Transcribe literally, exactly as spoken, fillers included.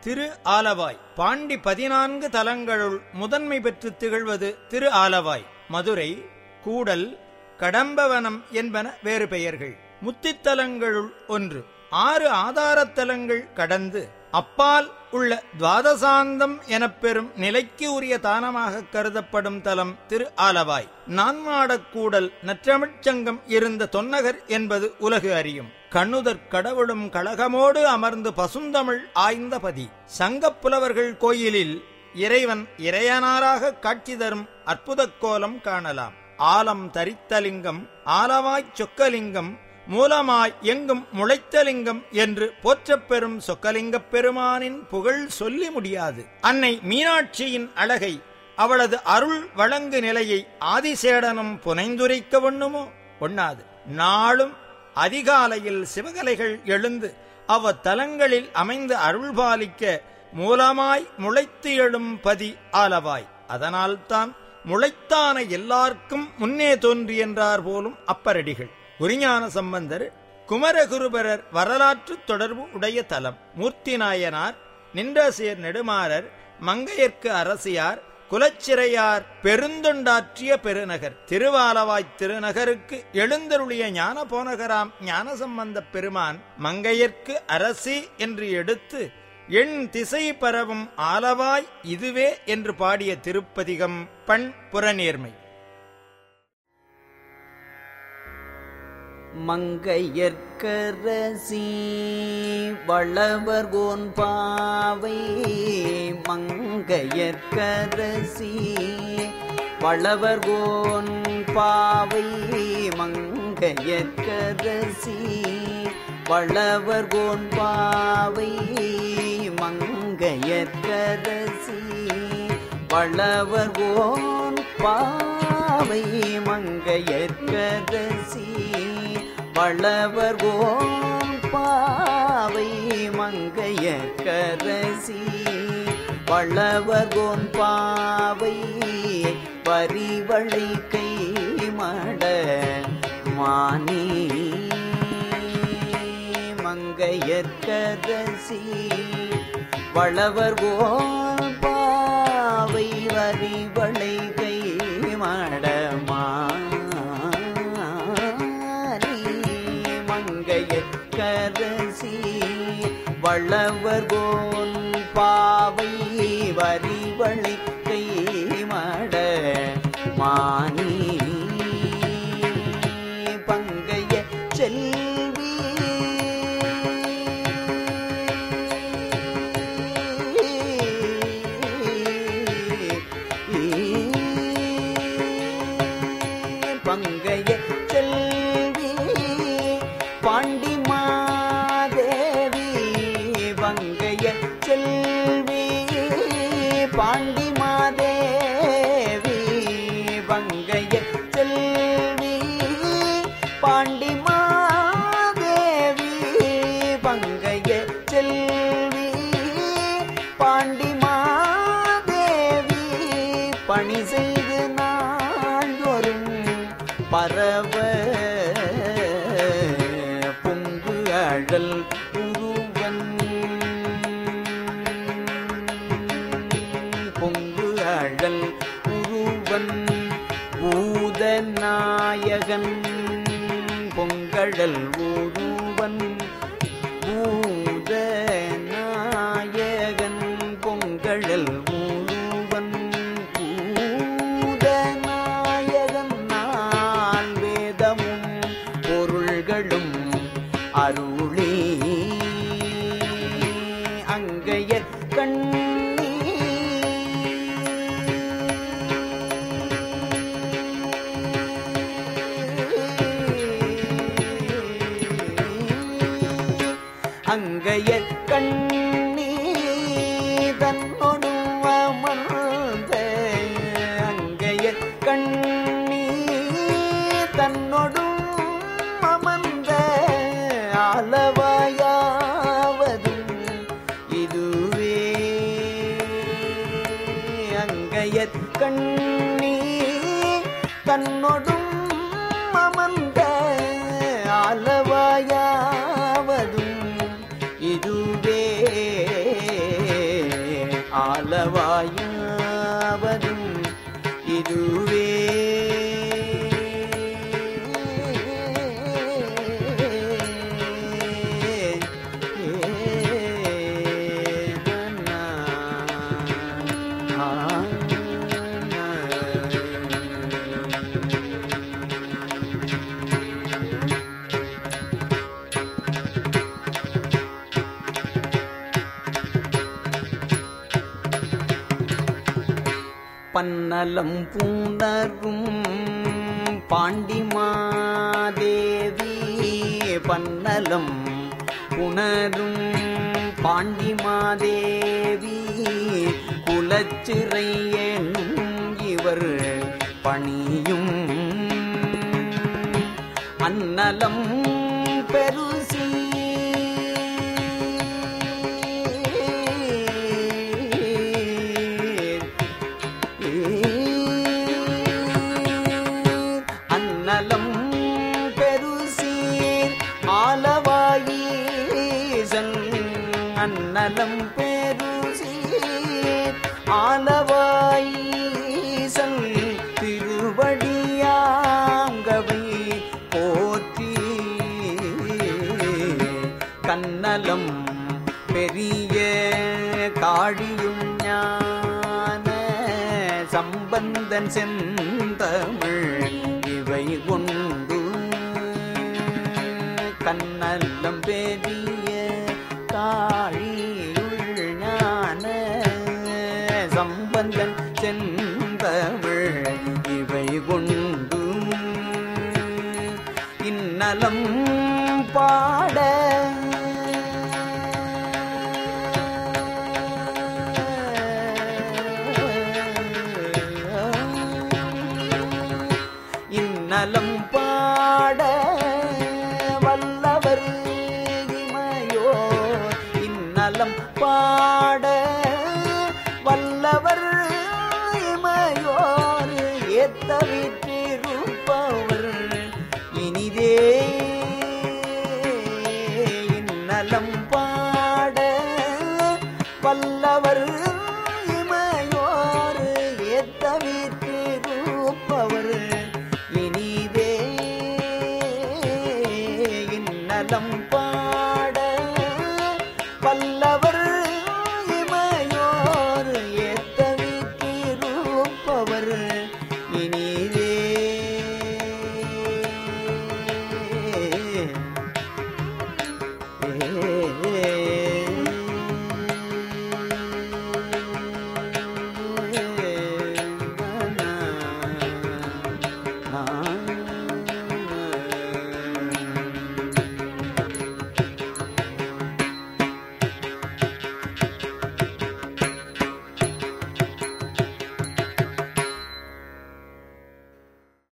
திரு ஆலவாய். பாண்டி பதினான்கு தலங்களுள் முதன்மை பெற்று திகழ்வது திரு ஆலவாய். மதுரை, கூடல், கடம்பவனம் என்பன வேறு பெயர்கள். முத்தித்தலங்களுள் ஒன்று. ஆறு ஆதாரத்தலங்கள் கடந்து அப்பால் உள்ள துவாதசாந்தம் எனப்பெறும் நிலைக்கு உரிய தானமாக கருதப்படும் தலம் திரு ஆலவாய். நான்மாடக்கூடல் நற்றமிழ்ச்சங்கம் இருந்த தொன்னகர் என்பது உலகு அறியும். கண்ணுதற் கடவுளும் கழகமோடு அமர்ந்து பசுந்தமிழ் ஆய்ந்த பதி. சங்கப் புலவர்கள் கோயிலில் இறைவன் இறையனாராக காட்சி தரும் அற்புதக் கோலம் காணலாம். ஆலம் தரித்தலிங்கம், ஆலவாய்ச் சொக்கலிங்கம், மூலமாய் எங்கும் முளைத்தலிங்கம் என்று போற்றப்பெறும் சொக்கலிங்கப் பெருமானின் புகழ் சொல்லி முடியாது. அன்னை மீனாட்சியின் அழகை, அவளது அருள் வழங்கு நிலையை ஆதிசேடனும் புனைந்துரைக்க ஒண்ணுமோ? ஒண்ணாது. நாளும் அதிகாலையில் சிவகலைகள் எழுந்து அவ்வத்தலங்களில் அமைந்து அருள்பாலிக்க மூலமாய் முளைத்து எழும் பதி ஆலவாய். அதனால்தான் முளைத்தான எல்லாருக்கும் முன்னே தோன்றி என்றார் போலும் அப்பரடிகள். குறிஞான சம்பந்தர் குமரகுருபரர் வரலாற்று தொடர்பு உடைய தலம். மூர்த்தி நாயனார், நின்றசேர் நெடுமாறர், மங்கையர்க்கு அரசியார், குலச்சிறையார் பெருந்தொண்டாற்றிய பெருநகர். திருவாலவாய்த் திருநகருக்கு எழுந்தருளிய ஞான போனகராம் ஞானசம்பந்த பெருமான் மங்கையர்க்கு அரசி என்று எடுத்து எண் திசை பரவும் ஆலவாய் இதுவே என்று பாடிய திருப்பதிகம் பண் புறநேர்மை. மங்கையர்க்கரசி வளவர்கோன் பாவை, மங்கையர்க்கரசி வளவர்கோன் பாவை, மங்கையர்க்கரசி வளவர்கோன் பாவை, மங்கையர்க்கரசி வளவர்கோன் பாவை, மங்கையர்க்கரசி வளவர்கோன் பாவை, மங்கையர்க்கரசி வளவர்கோன் பாவை, பரிவளை கை மட மானி, மங்கையர்க்கரசி வளவர்கோன் பாவை, வரிவளை கை மடமா கரசி வளவர்கோன் பாவை, வரிவளை கை மட மானி, பங்கைய செல்வி பங்கைய செல்வி பாண்டி மாதேவி, பங்கைய செல்வி பாண்டி மாதேவி, பங்கைய செல்வி பாண்டி மாதேவி, பங்கைய செல்வி பாண்டி மாதேவி, பணி செய்து நாள்தோறும் பரவ அழல் உருவன், பொங்கு அழல் உருவன் பூதநாயகன், பொங்கழல் உருவன் பூதநாயகன், பொங்கழல் உருவன் பூதநாயகன், நான் வேதமும் பொருள்களும் அருளே அங்கைய கண்ணி, அங்கைய கண்ணி தன்னொடு அமர்ந்த, அங்கைய கண்ணி தன்னொடு அமர்ந்த ஆலவாயாவதும் இதுவே, அங்கையற் கண்ணி தன்னொடும் அமர்ந்த ஆலவாயாவதும் இதுவே. ஆலவாயாவதும் இதுவே. பன்னலம் பூணரும் பாண்டிமாதேவி பன்னலம் புணரும் பாண்டிமாதேவி குலச்சிறை என்னும் இவர் பணியும் அன்னலம் பெருசி அன்னலம் பெருசீர் ஆலவாயீசன் அன்னலம் பெருசீர் ஆலவாயீசன் திருவடியாங்கவை போற்றி கன்னலம் பெரிய காழியும் ஞான சம்பந்தன் செந்தமிழ் இவை கொண்டு கன்னலம் பெரிய காழியுள் ஞான சம்பந்தன் செந்தமிழ் இவை கொண்டு இந்நலம் பாட நலம் பாட வல்லவர் இமையோர் இந்நலம் பாட வல்லவர் இமையோர் ஏத்தவிற்றிருப்பவர் இனிதே இந்நலம் பாட வல்லவர் இமையோர் ஏத்தவிற்றிருப்பவர் நலம் பாட வல்ல